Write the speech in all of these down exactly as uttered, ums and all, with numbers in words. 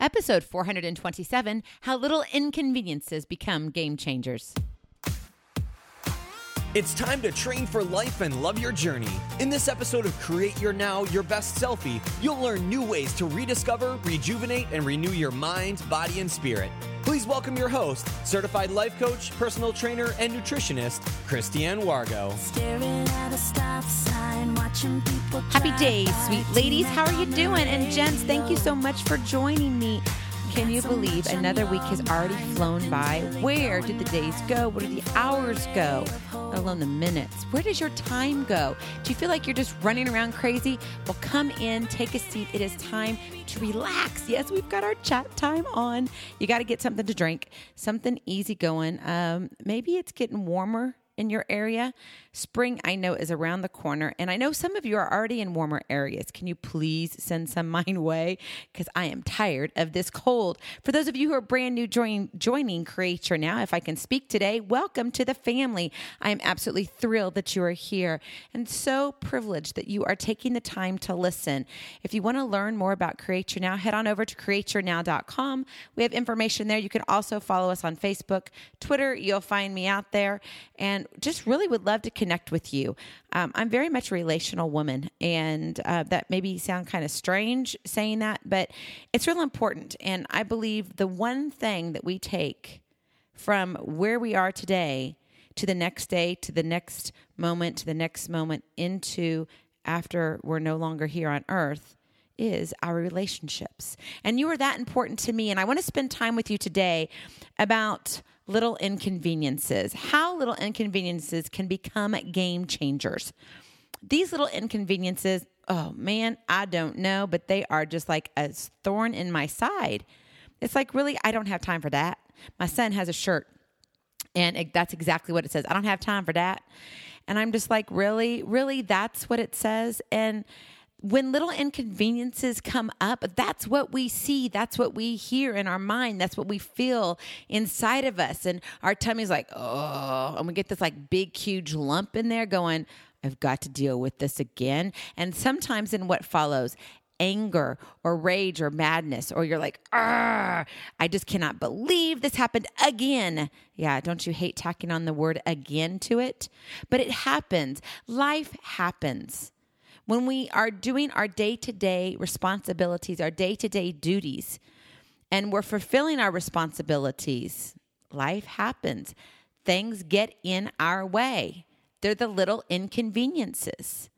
Episode four hundred twenty-seven, How Little Inconveniences Become Game Changers. It's time to train for life and love your journey. In this episode of Create Your Now, Your Best Selfie, you'll learn new ways to rediscover, rejuvenate, and renew your mind, body, and spirit. Please welcome your host, certified life coach, personal trainer, and nutritionist, Christiane Wargo. Staring at a stop sign, watching people Happy drive days, by, sweet ladies. How are you tonight doing? on the And gents, thank you so much for joining me. Can you believe another week has already flown by? Where did the days go? Where did the hours go? Let alone the minutes. Where does your time go? Do you feel like you're just running around crazy? Well, come in, take a seat. It is time to relax. Yes, we've got our chat time on. You got to get something to drink, something easy going. Um, maybe it's getting warmer in your area. Spring, I know, is around the corner, and I know some of you are already in warmer areas. Can you please send some my way? Because I am tired of this cold. For those of you who are brand new join, joining Create Your Now, if I can speak today, welcome to the family. I am absolutely thrilled that you are here and so privileged that you are taking the time to listen. If you want to learn more about Create Your Now, head on over to create your now dot com. We have information there. You can also follow us on Facebook, Twitter. You'll find me out there, and just really would love to connect with you. Um, I'm very much a relational woman, and uh, that maybe sound kind of strange saying that, but it's real important. And I believe the one thing that we take from where we are today to the next day, to the next moment, to the next moment into after we're no longer here on earth is our relationships. And you are that important to me. And I want to spend time with you today about little inconveniences, how little inconveniences can become game changers. These little inconveniences, oh man, I don't know, but they are just like a thorn in my side. It's like, really, I don't have time for that. My son has a shirt, and it, that's exactly what it says. I don't have time for that. And I'm just like, really, really, that's what it says? And when little inconveniences come up, that's what we see. That's what we hear in our mind. That's what we feel inside of us. And our tummy's like, oh, and we get this like big, huge lump in there going, I've got to deal with this again. And sometimes in what follows, anger or rage or madness, or you're like, ah, I just cannot believe this happened again. Yeah, don't you hate tacking on the word again to it? But it happens. Life happens. When we are doing our day-to-day responsibilities, our day-to-day duties, and we're fulfilling our responsibilities, life happens. Things get in our way. They're the little inconveniences.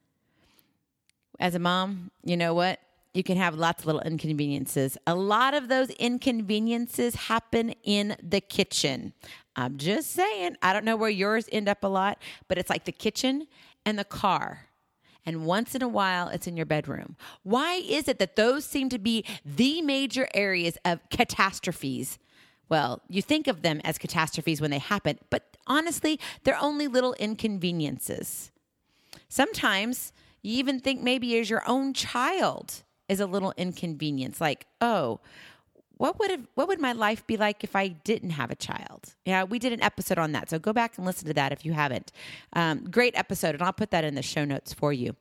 As a mom, you know what? You can have lots of little inconveniences. A lot of those inconveniences happen in the kitchen. I'm just saying, I don't know where yours end up a lot, but it's like the kitchen and the car. And once in a while, it's in your bedroom. Why is it that those seem to be the major areas of catastrophes? Well, you think of them as catastrophes when they happen, but honestly, they're only little inconveniences. Sometimes you even think maybe as your own child is a little inconvenience, like, oh, What would have, what would my life be like if I didn't have a child? Yeah, we did an episode on that, so go back and listen to that if you haven't. Um, great episode, and I'll put that in the show notes for you.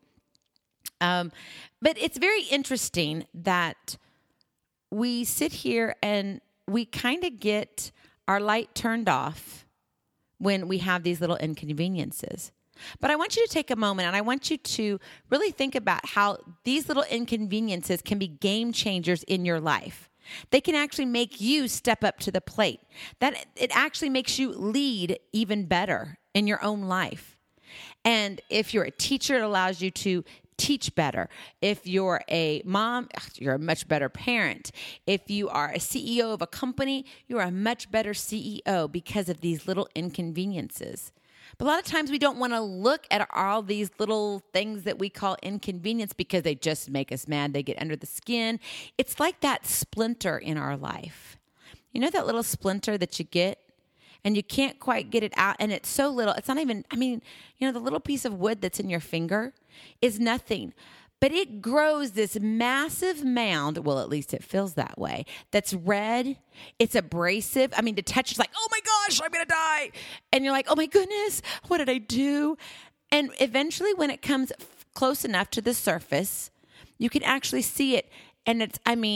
Um, but it's very interesting that we sit here and we kind of get our light turned off when we have these little inconveniences. But I want you to take a moment and I want you to really think about how these little inconveniences can be game changers in your life. They can actually make you step up to the plate. That it actually makes you lead even better in your own life. And if you're a teacher, it allows you to teach better. If you're a mom, you're a much better parent. If you are a C E O of a company, you're a much better C E O because of these little inconveniences. But a lot of times we don't want to look at all these little things that we call inconvenience because they just make us mad. They get under the skin. It's like that splinter in our life. You know that little splinter that you get and you can't quite get it out, and it's so little. It's not even, I mean, you know, the little piece of wood that's in your finger is nothing. But it grows this massive mound, well, at least it feels that way, that's red. It's abrasive. I mean, to touch, it's like, oh my gosh, I'm going to die. And you're like, oh my goodness, what did I do? And eventually when it comes f- close enough to the surface, you can actually see it. And it's, I mean,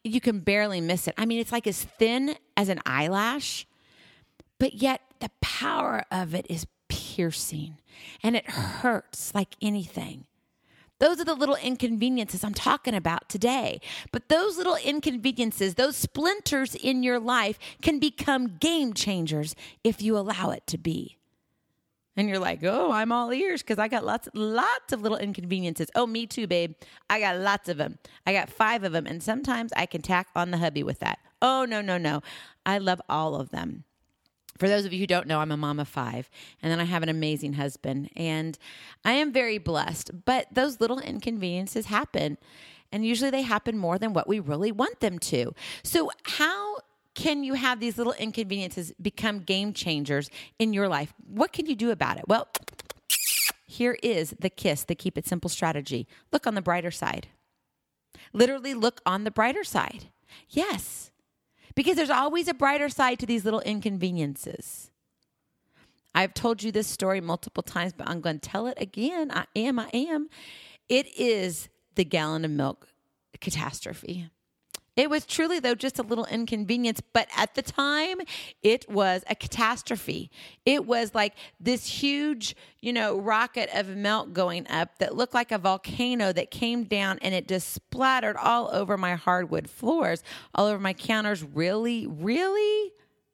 you can barely miss it. I mean, it's like as thin as an eyelash, but yet the power of it is piercing and it hurts like anything. Those are the little inconveniences I'm talking about today. But those little inconveniences, those splinters in your life can become game changers if you allow it to be. And you're like, oh, I'm all ears because I got lots, lots of little inconveniences. Oh, me too, babe. I got lots of them. I got five of them. And sometimes I can tack on the hubby with that. Oh, no, no, no. I love all of them. For those of you who don't know, I'm a mom of five, and then I have an amazing husband, and I am very blessed. But those little inconveniences happen, and usually they happen more than what we really want them to. So how can you have these little inconveniences become game changers in your life? What can you do about it? Well, here is the KISS, the Keep It Simple strategy. Look on the brighter side. Literally look on the brighter side. Yes. Because there's always a brighter side to these little inconveniences. I've told you this story multiple times, but I'm going to tell it again. I am, I am. It is the gallon of milk catastrophe. It was truly, though, just a little inconvenience, but at the time, it was a catastrophe. It was like this huge, you know, rocket of milk going up that looked like a volcano that came down, and it just splattered all over my hardwood floors, all over my counters. Really, really?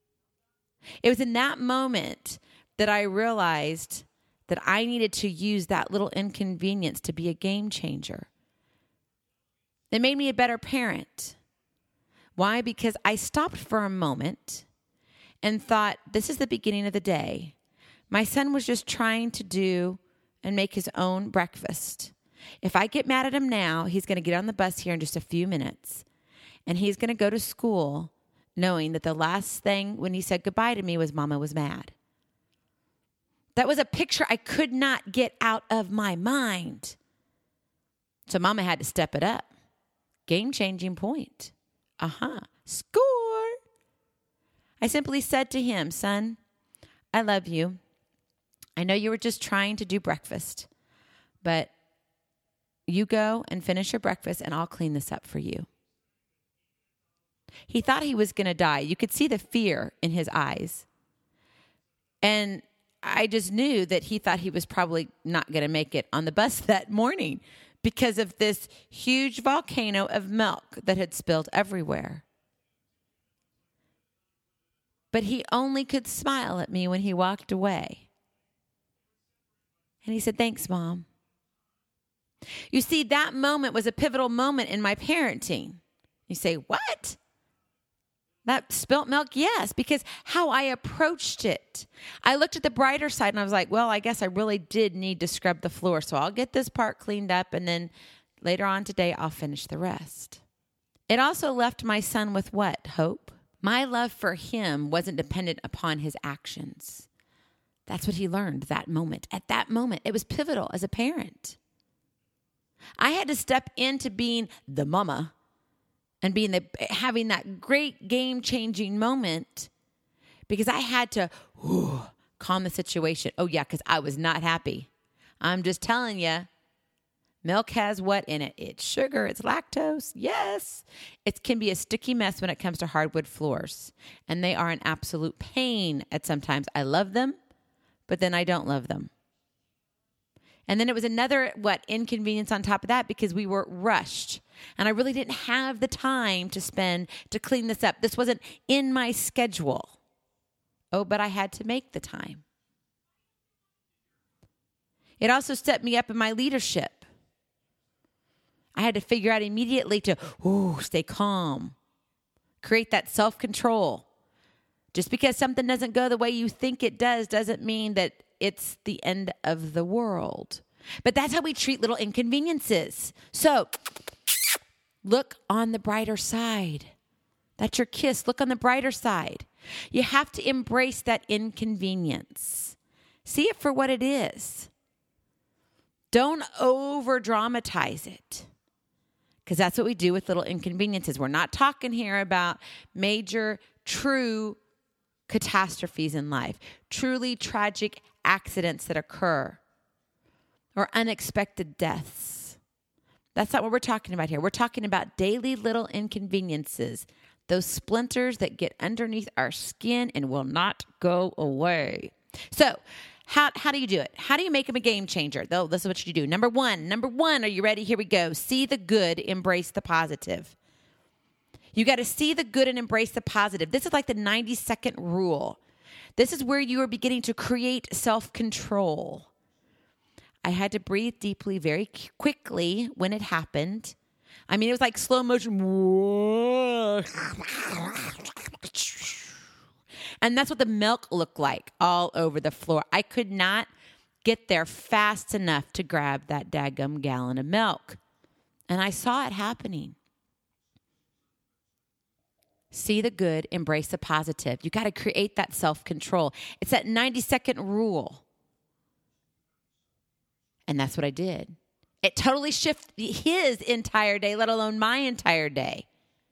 It was in that moment that I realized that I needed to use that little inconvenience to be a game changer. It made me a better parent. Why? Because I stopped for a moment and thought, this is the beginning of the day. My son was just trying to do and make his own breakfast. If I get mad at him now, he's going to get on the bus here in just a few minutes, and he's going to go to school knowing that the last thing when he said goodbye to me was Mama was mad. That was a picture I could not get out of my mind. So Mama had to step it up. Game-changing point. Uh-huh. Score. I simply said to him, son, I love you. I know you were just trying to do breakfast, but you go and finish your breakfast and I'll clean this up for you. He thought he was going to die. You could see the fear in his eyes. And I just knew that he thought he was probably not going to make it on the bus that morning, because of this huge volcano of milk that had spilled everywhere. But he only could smile at me when he walked away. And he said, thanks, Mom. You see, that moment was a pivotal moment in my parenting. You say, what? That spilt milk? Yes, because how I approached it. I looked at the brighter side and I was like, well, I guess I really did need to scrub the floor. So I'll get this part cleaned up, and then later on today, I'll finish the rest. It also left my son with what? Hope. My love for him wasn't dependent upon his actions. That's what he learned that moment. At that moment, it was pivotal as a parent. I had to step into being the mama and being the, having that great game-changing moment, because I had to whew, calm the situation. Oh, yeah, because I was not happy. I'm just telling you, milk has what in it? It's sugar. It's lactose. Yes. It can be a sticky mess when it comes to hardwood floors, and they are an absolute pain at sometimes. I love them, but then I don't love them. And then it was another, what, inconvenience on top of that, because we were rushed. And I really didn't have the time to spend to clean this up. This wasn't in my schedule. Oh, but I had to make the time. It also set me up in my leadership. I had to figure out immediately to, ooh, stay calm. Create that self-control. Just because something doesn't go the way you think it does doesn't mean that it's the end of the world. But that's how we treat little inconveniences. So look on the brighter side. That's your KISS. Look on the brighter side. You have to embrace that inconvenience. See it for what it is. Don't over dramatize it, because that's what we do with little inconveniences. We're not talking here about major, true catastrophes in life, truly tragic accidents that occur, or unexpected deaths. That's not what we're talking about here. We're talking about daily little inconveniences, those splinters that get underneath our skin and will not go away. So how, how do you do it? How do you make them a game changer? Though, this is what you do. Number one, number one, are you ready? Here we go. See the good, embrace the positive. You got to see the good and embrace the positive. This is like the ninety second rule. This is where you are beginning to create self-control. I had to breathe deeply very quickly when it happened. I mean, it was like slow motion. And that's what the milk looked like all over the floor. I could not get there fast enough to grab that daggum gallon of milk. And I saw it happening. See the good, embrace the positive. You got to create that self-control. It's that ninety second rule. And that's what I did. It totally shifted his entire day, let alone my entire day.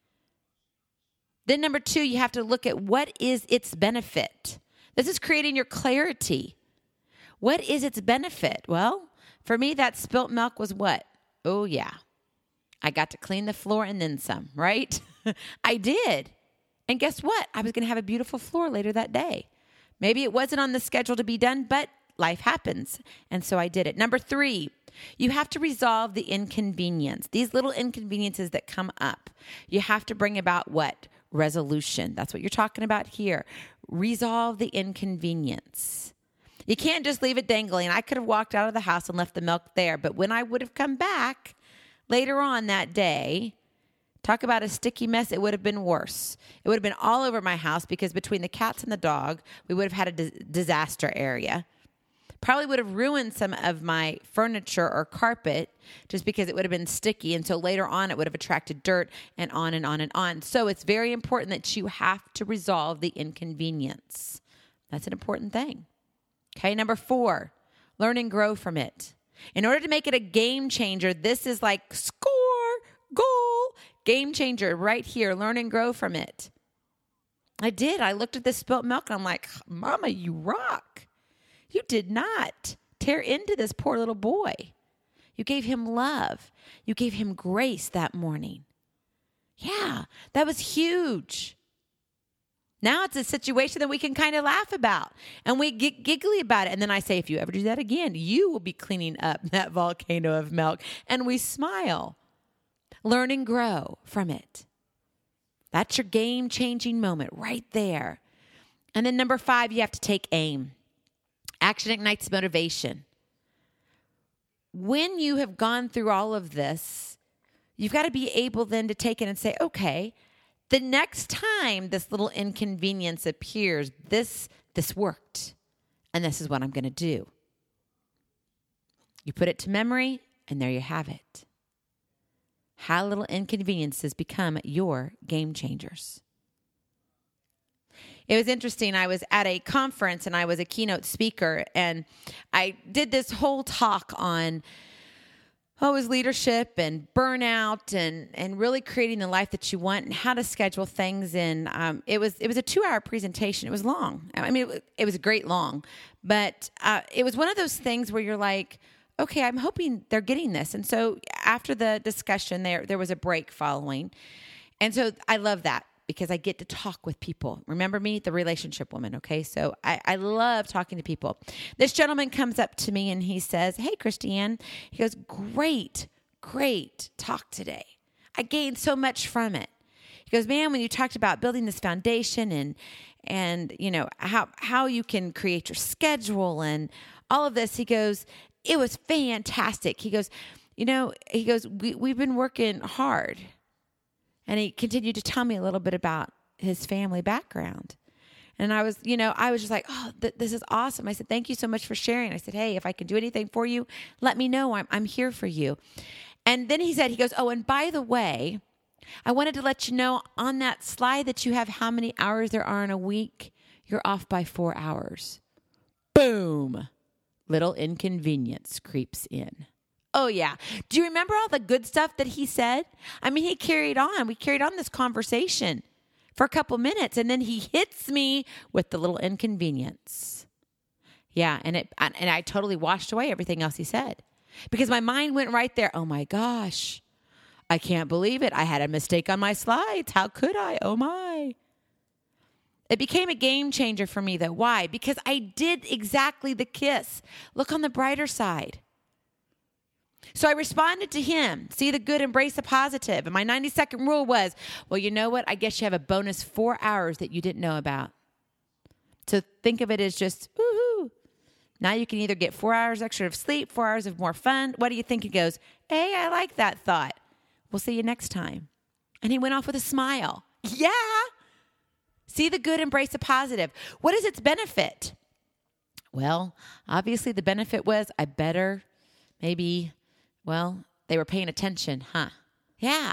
Then number two, you have to look at what is its benefit. This is creating your clarity. What is its benefit? Well, for me, that spilt milk was what? Oh, yeah. I got to clean the floor and then some, right? I did. And guess what? I was going to have a beautiful floor later that day. Maybe it wasn't on the schedule to be done, but life happens. And so I did it. Number three, you have to resolve the inconvenience. These little inconveniences that come up. You have to bring about what? Resolution. That's what you're talking about here. Resolve the inconvenience. You can't just leave it dangling. I could have walked out of the house and left the milk there, but when I would have come back later on that day, talk about a sticky mess, it would have been worse. It would have been all over my house because between the cats and the dog, we would have had a di- disaster area. Probably would have ruined some of my furniture or carpet just because it would have been sticky. And so later on, it would have attracted dirt and on and on and on. So it's very important that you have to resolve the inconvenience. That's an important thing. Okay, number four, learn and grow from it. In order to make it a game changer, this is like score, goal, game changer right here. Learn and grow from it. I did. I looked at this spilt milk and I'm like, Mama, you rock. You did not tear into this poor little boy. You gave him love. You gave him grace that morning. Yeah, that was huge. Now it's a situation that we can kind of laugh about and we get giggly about it. And then I say, if you ever do that again, you will be cleaning up that volcano of milk. And we smile. Learn and grow from it. That's your game-changing moment right there. And then number five, you have to take aim. Action ignites motivation. When you have gone through all of this, you've got to be able then to take it and say, okay, the next time this little inconvenience appears, this, this worked, and this is what I'm going to do. You put it to memory, and there you have it. How little inconveniences become your game changers. It was interesting. I was at a conference and I was a keynote speaker and I did this whole talk on oh, it was leadership and burnout and, and really creating the life that you want and how to schedule things. And um, it was it was a two-hour presentation. It was long. I mean, it, it was great long. But uh, it was one of those things where you're like, okay, I'm hoping they're getting this. And so after the discussion, there there was a break following. And so I love that. Because I get to talk with people. Remember me, the relationship woman, okay? So I, I love talking to people. This gentleman comes up to me and he says, hey, Christiane. He goes, great, great talk today. I gained so much from it. He goes, man, when you talked about building this foundation and, and you know, how, how you can create your schedule and all of this, he goes, it was fantastic. He goes, you know, he goes, we, we've been working hard. And he continued to tell me a little bit about his family background. And I was, you know, I was just like, oh, th- this is awesome. I said, thank you so much for sharing. I said, hey, if I can do anything for you, let me know. I'm, I'm here for you. And then he said, he goes, oh, and by the way, I wanted to let you know on that slide that you have how many hours there are in a week, you're off by four hours. Boom. Little inconvenience creeps in. Oh, yeah. Do you remember all the good stuff that he said? I mean, he carried on. We carried on this conversation for a couple minutes, and then he hits me with the little inconvenience. Yeah, and it and I totally washed away everything else he said. because my mind went right there. Oh my gosh, I can't believe it. I had a mistake on my slides. How could I? Oh my. It became a game changer for me though. Why? Because I did exactly the KISS. Look on the brighter side. So I responded to him, see the good, embrace the positive. And my ninety second rule was, well, you know what? I guess you have a bonus four hours that you didn't know about. So think of it as just, woohoo. Now you can either get four hours extra of sleep, four hours of more fun. What do you think? He goes, hey, I like that thought. We'll see you next time. And he went off with a smile. Yeah. See the good, embrace the positive. What is its benefit? Well, obviously the benefit was I better maybe, well, they were paying attention, huh? Yeah.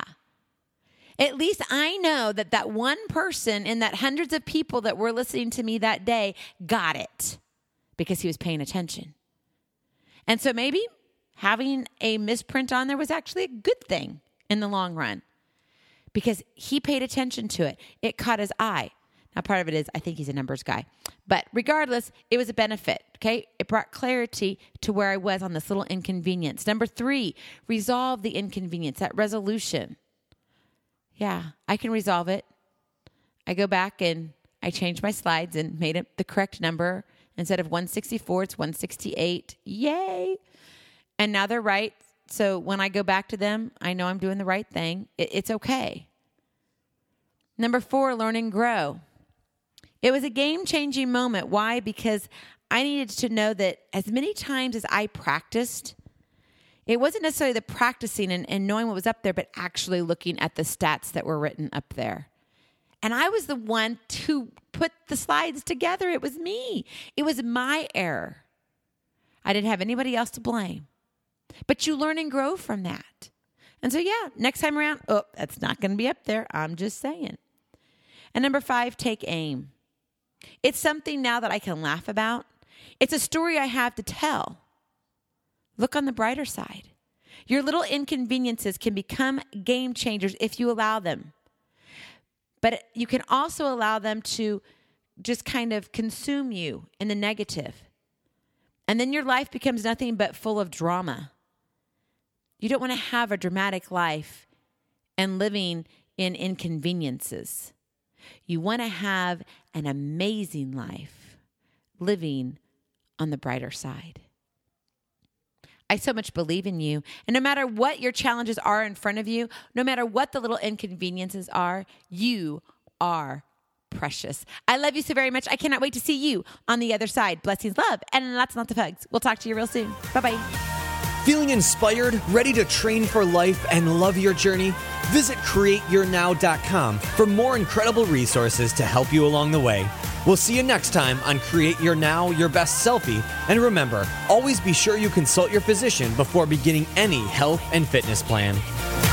At least I know that that one person in that hundreds of people that were listening to me that day got it because he was paying attention. And so maybe having a misprint on there was actually a good thing in the long run because he paid attention to it. It caught his eye. Now, part of it is I think he's a numbers guy. But regardless, it was a benefit, okay? It brought clarity to where I was on this little inconvenience. Number three, resolve the inconvenience, that resolution. Yeah, I can resolve it. I go back and I changed my slides and made it the correct number. Instead of one sixty-four, it's one sixty-eight. Yay! And now they're right. So when I go back to them, I know I'm doing the right thing. It, it's okay. Number four, learn and grow. It was a game-changing moment. Why? Because I needed to know that as many times as I practiced, it wasn't necessarily the practicing and, and knowing what was up there, but actually looking at the stats that were written up there. And I was the one to put the slides together. It was me. It was my error. I didn't have anybody else to blame. But you learn and grow from that. And so, yeah, next time around, oh, that's not going to be up there. I'm just saying. And number five, take aim. It's something now that I can laugh about. It's a story I have to tell. Look on the brighter side. Your little inconveniences can become game changers if you allow them. But you can also allow them to just kind of consume you in the negative. And then your life becomes nothing but full of drama. You don't want to have a dramatic life and living in inconveniences. You want to have an amazing life living on the brighter side. I so much believe in you. And no matter what your challenges are in front of you, no matter what the little inconveniences are, you are precious. I love you so very much. I cannot wait to see you on the other side. Blessings, love, and lots and lots of hugs. We'll talk to you real soon. Bye-bye. Feeling inspired, ready to train for life and love your journey? Visit create your now dot com for more incredible resources to help you along the way. We'll see you next time on Create Your Now, Your Best Selfie. And remember, always be sure you consult your physician before beginning any health and fitness plan.